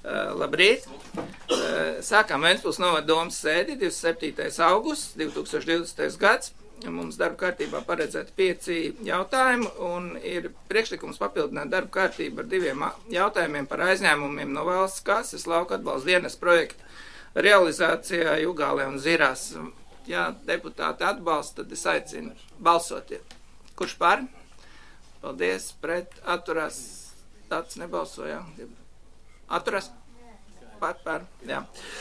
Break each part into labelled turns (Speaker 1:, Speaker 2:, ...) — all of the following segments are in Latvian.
Speaker 1: Labrīt! Sākām Ventspils novada domas sēdi 27. augusts 2020. gads. Mums darba kārtībā paredzēti 5 jautājumi un ir priekšlikums papildināt darba kārtību ar 2 jautājumiem par aizņēmumiem no valsts kases lauka atbalsta dienas projekta realizācijā Jugālē un Zirās. Ja deputāti atbalsta, tad es aicinu balsot. Kurš par? Paldies, pret, atturās, tāds nebalsoja. Atturās? Par, jā.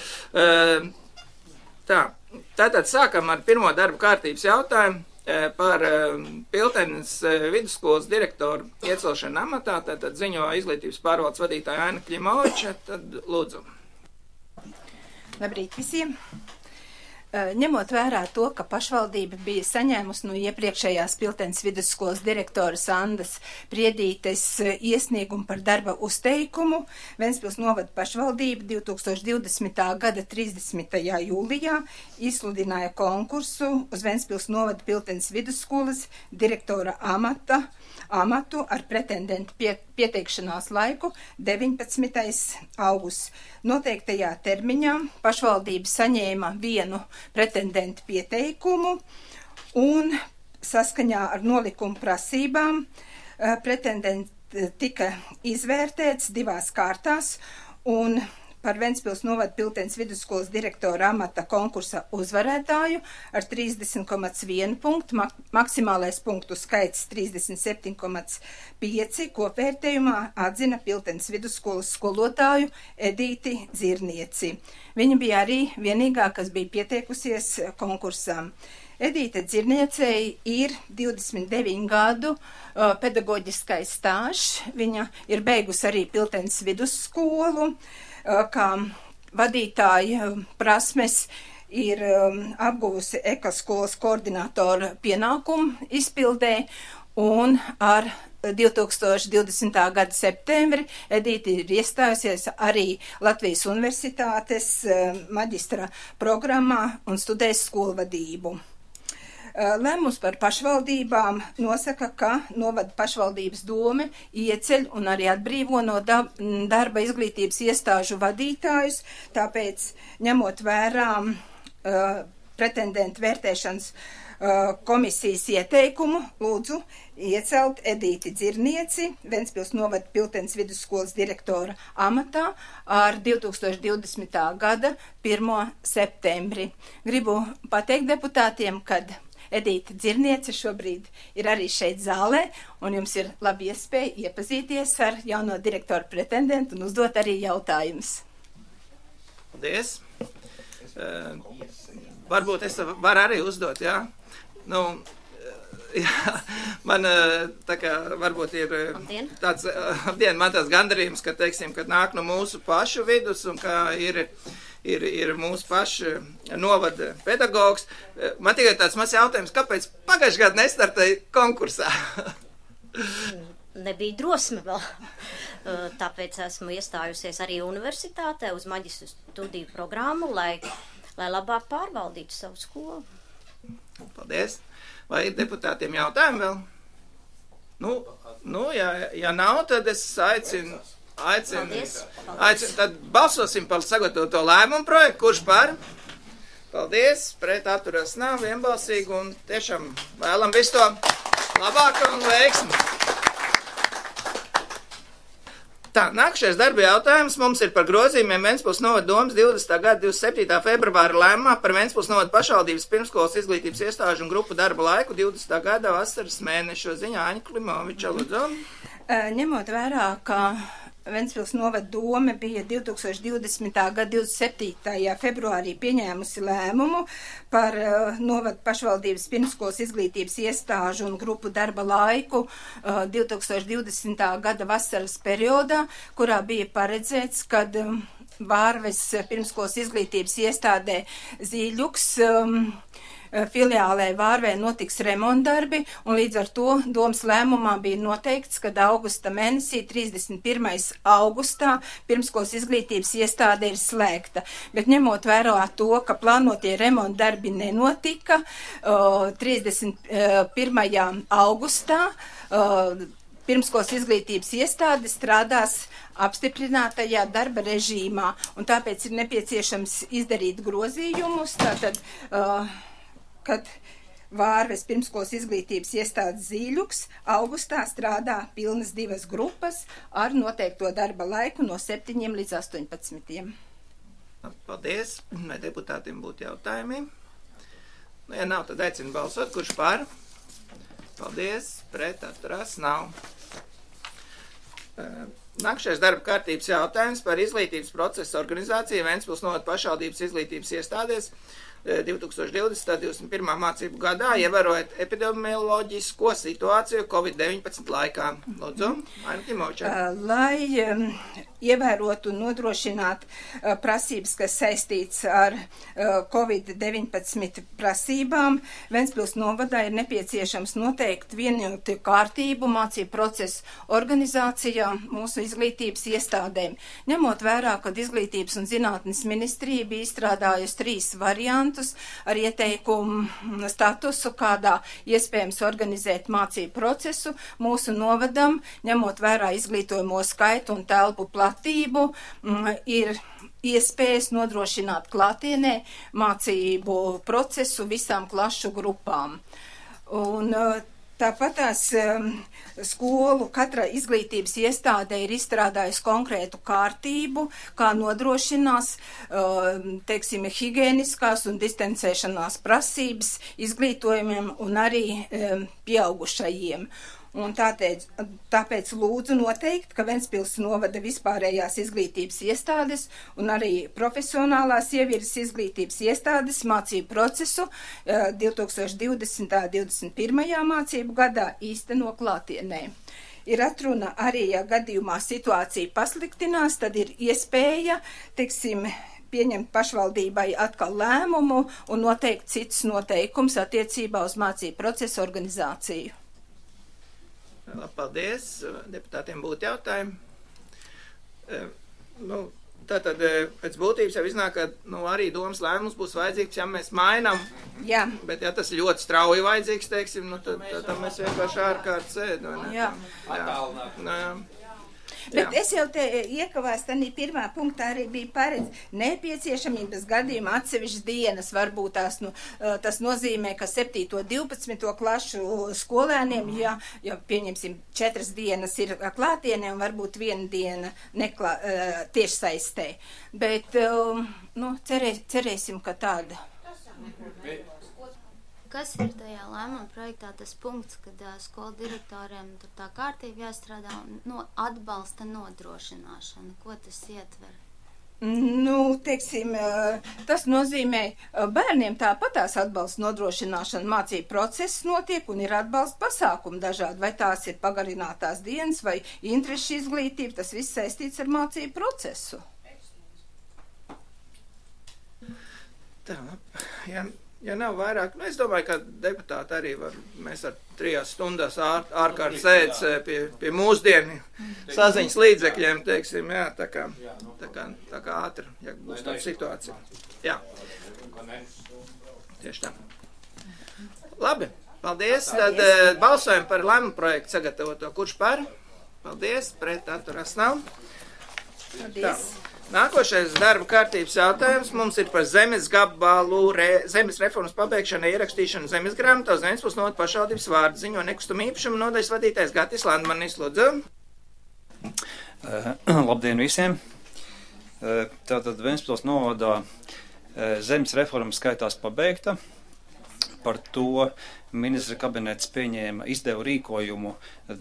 Speaker 1: Tātad sākam ar pirmo darba kārtības jautājumu par Piltenes vidusskolas direktoru iecelšanu amatā. Tātad ziņo izglītības pārvaldes vadītāja Aina Kļimoviča. Tad lūdzu.
Speaker 2: Labrīt visiem! Ņemot vērā to, ka pašvaldība bija saņēmusi no iepriekšējās Piltenes vidusskolas direktoras Andas Priedītes iesniegumu par darba uzteikumu, Ventspils novada pašvaldība 2020. gada 30. jūlijā izsludināja konkursu uz Ventspils novada Piltenes vidusskolas direktora amatu ar pretendentu pieteikšanās laiku 19. augusts. Noteiktajā termiņā pašvaldība saņēma 1 pretendentu pieteikumu un saskaņā ar nolikumu prasībām pretendenti tika izvērtēts 2 kārtās un par Ventspils novada Piltenes vidusskolas direktora amata konkursa uzvarētāju ar 30,1 punktu, maksimālais punktu skaits 37,5 kopvērtējumā atzina Piltenes vidusskolas skolotāju Edīti Dzirnieci. Viņa bija arī vienīgā, kas bija pieteikusies konkursām. Edīte Dzirniecei ir 29 gadu pedagoģiskais stāžs. Viņa ir beigusi arī Piltenes vidusskolu, kā vadītāja prasmes ir apguvusi ekoskolas koordinātora pienākumu izpildē un ar 2020. gada septembri Edīte ir iestājusies arī Latvijas Universitātes maģistra programmā un studēs skolvadību. Lēmums par pašvaldībām nosaka, ka novada pašvaldības dome ieceļ un arī atbrīvo no darba izglītības iestāžu vadītājus, tāpēc ņemot vērā pretendentu vērtēšanas komisijas ieteikumu, lūdzu iecelt Edīti Dzirnieci Ventspils novada Piltenes vidusskolas direktora amatā ar 2020. gada 1. septembri. Gribu pateikt deputātiem, kad Edīte Dzirniece šobrīd ir arī šeit zālē, un jums ir labi iespēja iepazīties ar jauno direktoru pretendentu un uzdot arī jautājumus.
Speaker 1: Paldies. Varbūt es varu arī uzdot, jā? Jā, man tā kā varbūt ir tāds, man tāds gandarījums, ka, teiksim, kad nāk no mūsu pašu vidus un ka ir mūsu paša novada pedagogs. Man tikai tāds mazs jautājums, kāpēc pagājušajā gadā nestartēja konkursā?
Speaker 3: Nebija drosme vēl. Tāpēc esmu iestājusies arī universitātē uz maģistra studiju programmu, lai labāk pārvaldītu savu skolu. Paldies. Vai ir deputātiem jautājumi vēl? Ja nav, tad es aicinu, tad balsosim par sagatavoto lēmumu projektu. Kurš par? Paldies, pret atturas nav, vienbalsīgi un tiešām vēlam visu to labāko un veiksmi. Tā, nākušais darba jautājums mums ir par grozījumiem Ventspils novada domas 20. gada 27. februāra lēmumā par Ventspils novada pašvaldības pirmskolas izglītības iestāžu un grupu darba laiku 20. gada vasaras mēnešu. Ziņā Aina Kļimoviča, lūdzu.
Speaker 2: Ņemot vērā, ka Ventspils novada dome bija 2020. gada 27. februārī pieņēmusi lēmumu par novada pašvaldības pirmskolas izglītības iestāžu un grupu darba laiku 2020. gada vasaras periodā, kurā bija paredzēts, kad Vārves pirmskolas izglītības iestādē Zīļuks filiālē Vārvē notiks remontdarbi, un līdz ar to domas lēmumā bija noteikts, ka augusta mēnesī 31. augustā pirmskolas izglītības iestāde ir slēgta. Bet ņemot vērā to, ka plānotie remontdarbi nenotika 31. augustā, pirmskolas izglītības iestāde strādās apstiprinātajā darba režīmā, un tāpēc ir nepieciešams izdarīt grozījumus, tātad, kad Vārves pirmskolas izglītības iestādes Zīļuks augustā strādā pilnas 2 grupas ar noteikto darba laiku no 7 līdz 18.
Speaker 3: Paldies, vai deputātiem būtu jautājumi? Nu, ja nav, tad aicinu balsot, kurš par? Paldies, pret, atturās, nav. Nākamais darba kārtības jautājums par izglītības procesu organizāciju Ventspils novada pašvaldības izglītības iestādēs 2020. 21. mācību gadā, ievērojot epidemioloģisko situāciju COVID-19 laikā. Lūdzu, Aina Ķimoča.
Speaker 2: Lai ievērotu un nodrošināt prasības, kas saistīts ar COVID-19 prasībām, Ventspils novadā ir nepieciešams noteikt vienotu kārtību mācību procesu organizācijā mūsu izglītības iestādēm. Ņemot vērā, kad Izglītības un zinātnes ministrija bija izstrādājusi 3 variantus ar ieteikumu statusu, kādā iespējams organizēt mācību procesu, mūsu novadam, ņemot vērā izglītojamo skaitu un telpu platību, ir iespējas nodrošināt klātienē mācību procesu visām klašu grupām. Un tāpat tās skolu katra izglītības iestāde ir izstrādājusi konkrētu kārtību, kā nodrošinās, teiksim, higieniskās un distancēšanās prasības izglītojumiem un arī pieaugušajiem. Un tāpēc lūdzu noteikt, ka Ventspils novada vispārējās izglītības iestādes un arī profesionālās ievirzes izglītības iestādes mācību procesu 2020. 21. mācību gadā īsteno klātienē. Ir atruna arī, ja gadījumā situācija pasliktinās, tad ir iespēja, teiksim, pieņemt pašvaldībai atkal lēmumu un noteikt citus noteikums attiecībā uz mācību procesu organizāciju.
Speaker 3: Paldies. Deputātiem būtu jautājumi. Tātad pēc būtības jau iznāk, ka arī domas lēmums būs vajadzīgs, ja mēs mainām.
Speaker 2: Jā.
Speaker 3: Bet ja tas ļoti strauji vajadzīgs, teiksim, tad mēs vienkārši ārkārt sēdam.
Speaker 2: Jā. Bet es jau te iekavās, tanī pirmā punktā arī bija paredz nepieciešamības gadījumā atsevišķas dienas, varbūt tas nozīmē, ka 7. 12. klašu skolēniem, ja pieņemsim 4 dienas ir klātienē un varbūt 1 diena tiešsaistē. Bet, cerēsim, ka tāda.
Speaker 4: Kas ir tajā lēmuma projektā tas punkts, kad skolu direktoriem tur tā kārtība jāstrādā atbalsta nodrošināšana? Ko tas ietver?
Speaker 2: Teiksim, tas nozīmē bērniem tāpatās atbalsta nodrošināšana mācību process notiek un ir atbalsta pasākumi dažādi, vai tās ir pagarinātās dienas vai interešu izglītība, tas viss saistīts ar mācību procesu.
Speaker 3: Tā, ja nav vairāk, es domāju, ka deputāti arī mēs ar 3 stundās ārkārt sēdz pie mūsdienu saziņas līdzekļiem, teiksim, tā kā ātri, ja būs tāda situācija. Jā. Tieši tā. Labi, paldies. Tad balsojam par lēmumu projektu sagatavoto. Kurš par? Paldies, pret atturās nav.
Speaker 2: Paldies.
Speaker 3: Tā. Nākošais darba kārtības jautājums mums ir par zemes gabalu zemes reformas pabeigšanu ierakstīšanu zemes grāmatā uz Ventspils novada pašvaldības vārdu ziņo nekustamā īpašuma nodaļas vadītājs Gatis Landmanis. Lūdzu.
Speaker 5: Labdien visiem! Tātad Ventspils novadā zemes reforma skaitās pabeigta. Par to ministra kabinets izdeva rīkojumu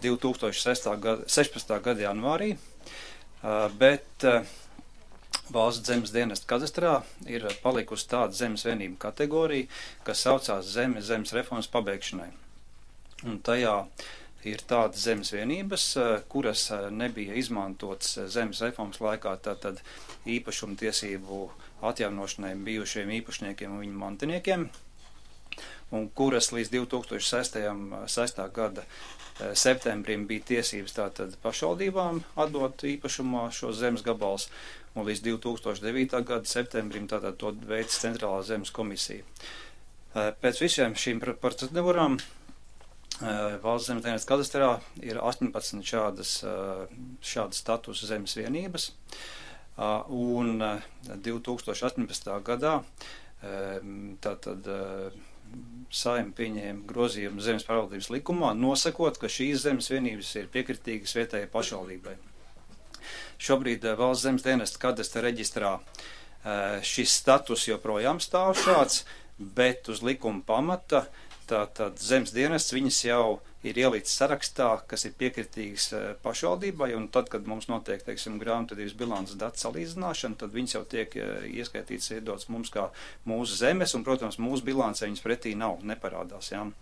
Speaker 5: 2016. gada janvārī, bet Valsts zemes dienesta kadastrā ir palikusi tāda zemes vienība kategorija, kas saucās zemes reformas pabeigšanai. Un tajā ir tādas zemes vienības, kuras nebija izmantotas zemes reformas laikā, tātad īpašuma tiesību atjaunošanai bijušiem īpašniekiem un viņu mantiniekiem, un kuras līdz 2006. Gada septembrim bija tiesības tātad pašvaldībām atdot īpašumā šos zemes gabals, un līdz 2009. Gada septembrim tātad to veids Centrālā zemes komisija. Pēc visiem šīm procedūrām Valsts zemes dienesta kadastrā ir 18 šādas statusa zemes vienības, un 2018. gadā tātad Saeima pieņēma grozījumu zemes pārvaldības likumā, nosakot, ka šīs zemes vienības ir piekritīgas vietējai pašvaldībai. Šobrīd Valsts zemes dienesta kadastra reģistrā šis status joprojām stāv šāds, bet uz likuma pamata tātad zemes dienests viņas jau ir ielicis sarakstā, kas ir piekritīgas pašvaldībai, un tad, kad mums notiek, teiksim, grāmatvedības bilances datu salīdzināšana, tad viņas jau tiek ieskaitīts, iedots mums kā mūsu zemes, un, protams, mūsu bilancē viņas pretī neparādās, jā.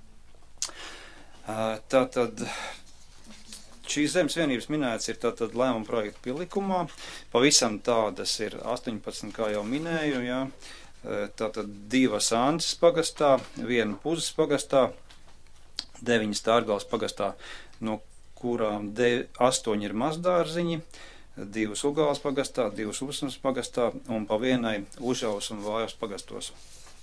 Speaker 5: Tātad šīs zemes vienības minētas ir tātad lēmuma projekta pielikumā, pavisam tādas ir 18, kā jau minēju, jā. Tātad 2 Anses pagastā, 1 Puzes pagastā, 9 Stārgales pagastā, no kurām 8 ir mazdārziņi, 2 Ugāles pagastā, 2 Usmas pagastā un pa 1 Užavas un Vājavas pagastos.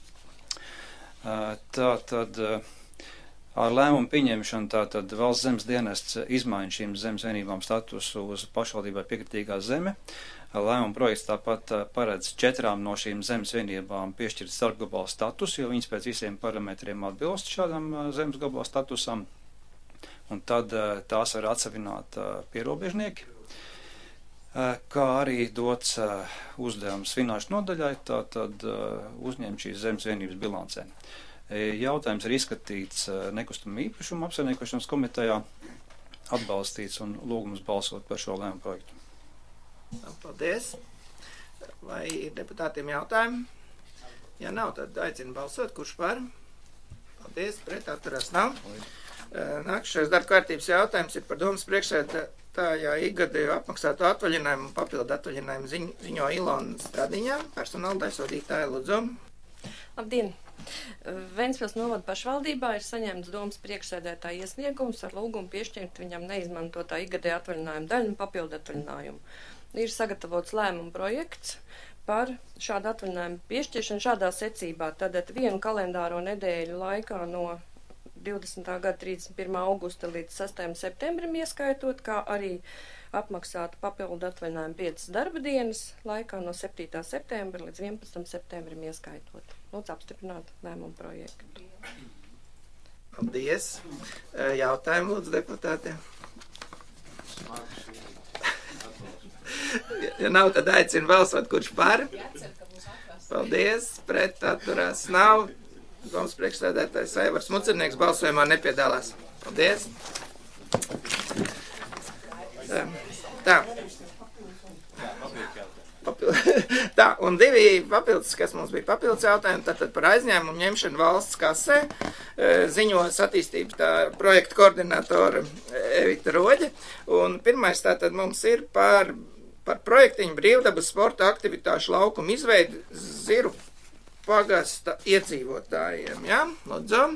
Speaker 5: Tātad ar lēmumu pieņemšanu tātad Valsts zemes dienests izmaina šīm zemes vienībām statusu uz pašvaldībai piekritīgā zeme. Lēmuma projekts tāpat paredz 4 no šīm zemes vienībām piešķirt starpgabala statusu, jo viņas pēc visiem parametriem atbilst šādam zemes gabala statusam, un tad tās var atsevināt pierobežnieki, kā arī dots uzdevums finanšu nodaļai, tātad uzņemt šīs zemes vienības bilancē. Jautājums ir izskatīts nekustamā īpašuma apsaimniekošanas komitejā, atbalstīts un lūgums balsot par šo lēmumu projektu.
Speaker 3: Paldies. Vai ir deputātiem jautājumi? Ja nav, tad aicinu balsot. Kurš par? Paldies. Pret atturās nav. Nākamais darba kārtības jautājums ir par domas priekšsēdētāja ikgadēju apmaksāto atvaļinājumu un papildu atvaļinājumu ziņo Ilona Stradiņā, personāla daļsvadītāja Lūdzu.
Speaker 6: Labdien! Ventspils novada pašvaldībā ir saņemts domas priekšsēdētāja iesniegums ar lūgumu piešķirt viņam neizmantotā ikgadēja atvaļinājuma daļu un papildu atvaļinājumu. Ir sagatavots lēmuma projekts par šādu atvaļinājumu piešķiršanu šādā secībā. Tātad 1 kalendāro nedēļu laikā no 20. gada 31. augusta līdz 6. septembrim ieskaitot, kā arī apmaksāt papildu atvaļinājumu 5 darba dienas laikā no 7. septembra līdz 11. septembrim ieskaitot. Lūdzu apstiprināt lēmumu projektu.
Speaker 3: Paldies. Jautājumu lūdzu deputātiem. Ja nav, tad aicinu balsot, kurš par. Paldies. Pret atturās nav. Domas priekšsēdētājs Aivars Mucernieks balsojumā nepiedalās. Paldies. Tā. Tā, un 2 papildus, kas mums bija papildus jautājumi, tātad par aizņēmumu ņemšanu valsts kasē, ziņos attīstības tā projekta koordinatora Evita Roģe, un pirmais tātad mums ir par projektiņu brīvdabas sporta aktivitāšu laukumu izveidi Ziru pagasta iedzīvotājiem, jā? Lūdzu.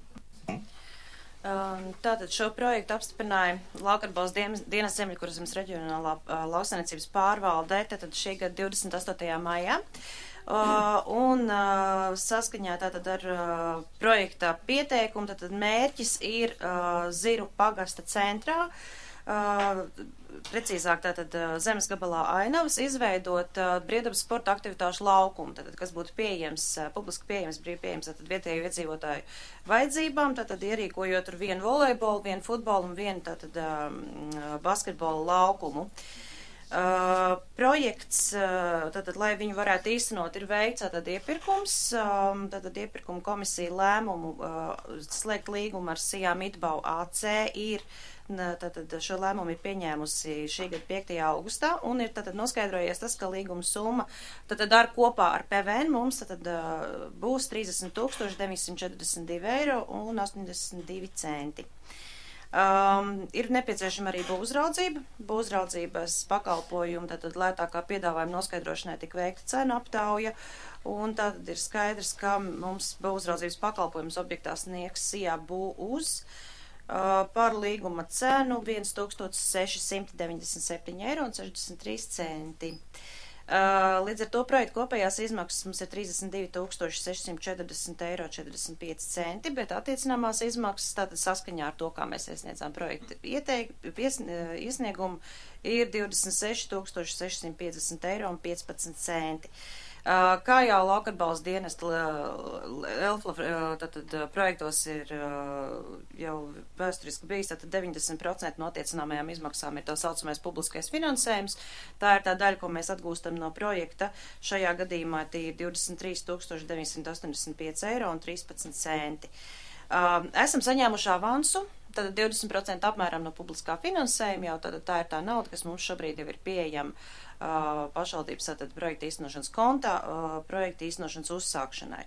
Speaker 7: Tātad šo projektu apstiprināja Laukarbalsts dienas Zemļkuras reģionālā lauksaimniecības pārvaldē, tātad šī gada 28. maijā. Un saskaņā tātad ar projekta pieteikumu, tātad mērķis ir Ziru pagasta centrā, precīzāk tātad zemes gabalā Ainavas, izveidot brīvdabas sporta aktivitāšu laukumu, tātad, kas būtu pieejams, publiski pieejams, brīvi pieejams, tātad vietēju iedzīvotāju vajadzībām, tātad ierīkojot ar 1 volejbolu, 1 futbolu un 1 tātad basketbolu laukumu. Projekts, tātad, lai viņu varētu īstenot, ir veikts tātad iepirkums, tātad iepirkuma komisija lēmumu slēgt līgumu ar Sijām Itbau AC ir tātad šo lēmumu ir pieņēmusi šī gada 5. augustā un ir tātad noskaidrojies tas, ka līguma summa tātad ar kopā ar PVN mums tātad būs 30 942 eiro un 82 centi. Ir nepieciešama arī būvuzraudzības pakalpojumi, tātad lētākā piedāvājuma noskaidrošanai tik veikta cenu aptauja, un tātad ir skaidrs, ka mums būvuzraudzības pakalpojums objektā sniegs Sijā bū uz par līguma cenu 1697 eiro un 63 centi. Līdz ar to projektu kopējās izmaksas mums ir 32 640,45 eiro, bet attiecināmās izmaksas, tātad saskaņā ar to, kā mēs iesniedzām projektu iesniegumu, ir 26 650,15 eiro. Kā jau lauka atbalsta dienesta Elfla projektos ir jau vēsturiski bijis, tad 90% no attiecināmajām izmaksām ir tā saucamais publiskais finansējums. Tā ir tā daļa, ko mēs atgūstam no projekta. Šajā gadījumā tie ir 23 985,13 eiro. Esam saņēmuši avansu, tad 20% apmēram no publiskā finansējuma, jau tad tā ir tā nauda, kas mums šobrīd jau ir pieejama pašvaldības tātad projekta īstenošanas kontā, projekta īstenošanas uzsākšanai.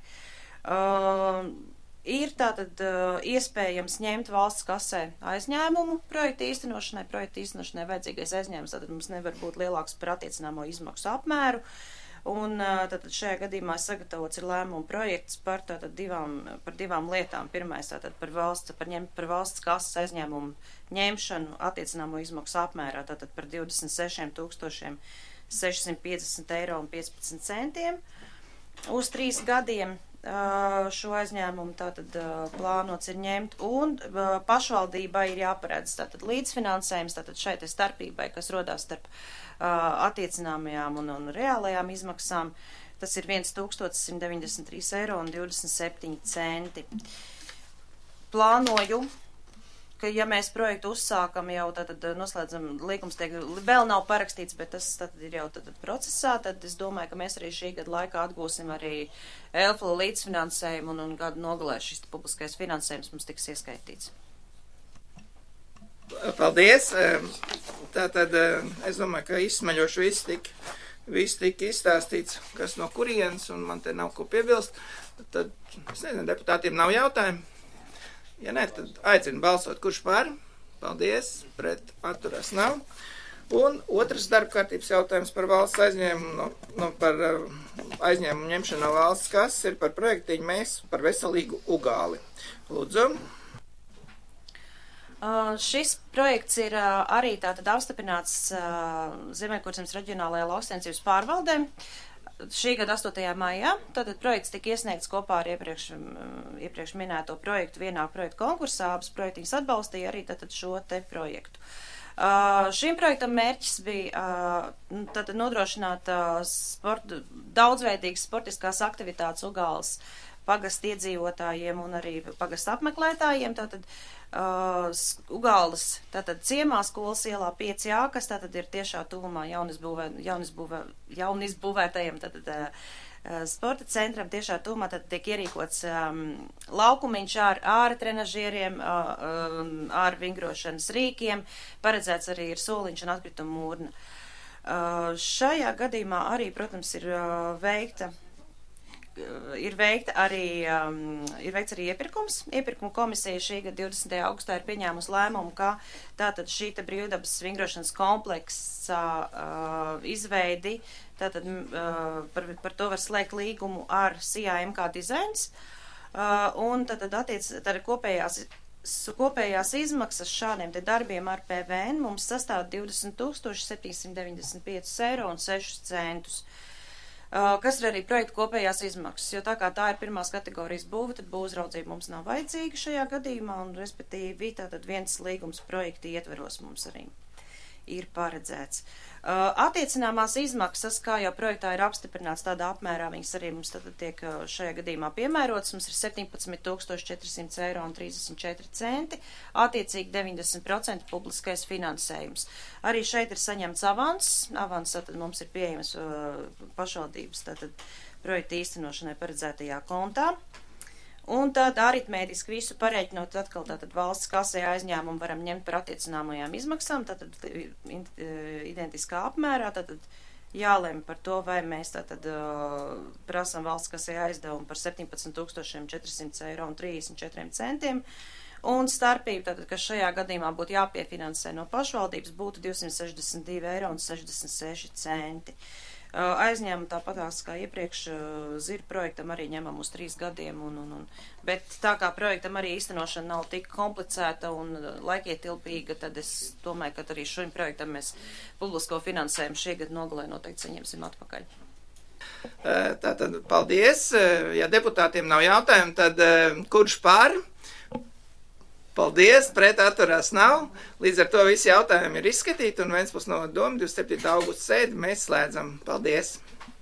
Speaker 7: Ir tātad iespējams ņemt valsts kasē aizņēmumu projekta īstenošanai vajadzīgais aizņēmums, tātad mums nevar būt lielāks par attiecināmo izmaksu apmēru. Un tātad šajā gadījumā sagatavots ir lēmuma projekts par divām lietām. Pirmais tātad par valsts kases aizņēmumu ņemšanu attiecināmo izmaksu apmērā, tātad par 26 650,15 eiro. Uz 3 gadiem šo aizņēmumu tātad plānots ir ņemt, un pašvaldībai ir jāparedz tātad līdzfinansējums, tātad šeit ir starpībai, kas rodās starp attiecināmajām un reālajām izmaksām. Tas ir 1193,27 eiro. Plānoju, ka ja mēs projektu uzsākam jau, tad noslēdzam, līgums vēl nav parakstīts, bet tas tad ir jau tad procesā, tad es domāju, ka mēs arī šī gada laikā atgūsim arī Elfla līdzfinansējumu un gadu nogalē šis publiskais finansējums mums tiks ieskaitīts.
Speaker 3: Paldies! Tātad es domāju, ka izsmaļoši viss tika izstāstīts, kas no kurienes, un man te nav ko piebilst. Tad, es nezinu, deputātiem nav jautājumu. Ja ne, tad aicinu balsot, kurš par. Paldies, pret atturās nav. Un otrs darba kārtības jautājums par valsts aizņēmumu, par aizņēmumu ņemšanu no valsts kases ir par projektiņu Mēs par veselīgu Ugāli. Lūdzu.
Speaker 7: Šis projekts ir arī tātad apstiprināts Ziemeļkurzemes reģionālajā lauksaimniecības pārvaldē. Šī gada 8. maijā, tātad projekts tika iesniegts kopā ar iepriekš minēto projektu vienā projektu konkursā, abas projektiņas atbalstīja arī tātad šo te projektu. Šim projektam mērķis bija tātad nodrošināt daudzveidīgas sportiskās aktivitātes Ugāles pagasta iedzīvotājiem un arī pagasta apmeklētājiem, tātad Ugāles tātad ciemā skolas ielā 5A, kas tātad ir tiešā tuvumā jaunizbūvētajiem tātad sporta centram, tiešā tuvumā tātad tiek ierīkots laukumiņš ar āra trenažieriem, āra vingrošanas rīkiem, paredzēts arī ir soliņš un atkrituma mūrna. Šajā gadījumā arī, protams, ir veikts arī iepirkums. Iepirkuma komisija šī gada 20. augustā ir pieņēmusi lēmumu, ka tātad šī te brīvdabas vingrošanas kompleksa izveidi, tātad par to var slēgt līgumu ar SIA MK Designs, un tātad kopējās izmaksas šādiem te darbiem ar PVN mums sastāv 20 795,06 eiro. Kas ir arī projekta kopējās izmaksas, jo tā kā tā ir pirmās kategorijas būva, tad būvuzraudzība mums nav vajadzīga šajā gadījumā, un respektīvi tātad viens līgums projekta ietveros mums arī ir paredzēts. Attiecināmās izmaksas, kā jau projektā ir apstiprināts tādā apmērā, viņas arī mums tad tiek šajā gadījumā piemērotas, mums ir 17 400,34 eiro, attiecīgi 90% publiskais finansējums. Arī šeit ir saņemts avans tad mums ir pieejams pašvaldības tātad projekta īstenošanai paredzētajā kontā. Un tad aritmētiski visu pareiķinot atkal tātad valsts kasē aizņēmumu varam ņemt par attiecināmajām izmaksām, tātad identiskā apmērā, tātad jālem par to, vai mēs tātad prasam valsts kasē aizdevumu par 17 400,34 eiro. Un starpība, tātad, kas šajā gadījumā būtu jāpiefinansē no pašvaldības, būtu 262,66 eiro. aizņem tāpatās kā iepriekš ZIR projektam arī ņemam uz 3 gadiem, bet tā kā projektam arī īstenošana nav tik komplicēta un laikietilpīga, tad es domāju, ka arī šim projektam mēs publisko finansējumu šie gadu nogalē noteikti saņemsim atpakaļ.
Speaker 1: Tātad, paldies. Ja deputātiem nav jautājumu, tad kurš pār? Paldies, pret atturās nav. Līdz ar to visi jautājumi ir izskatīti un Ventspils novada doma 27. augusta sēdi mēs slēdzam. Paldies!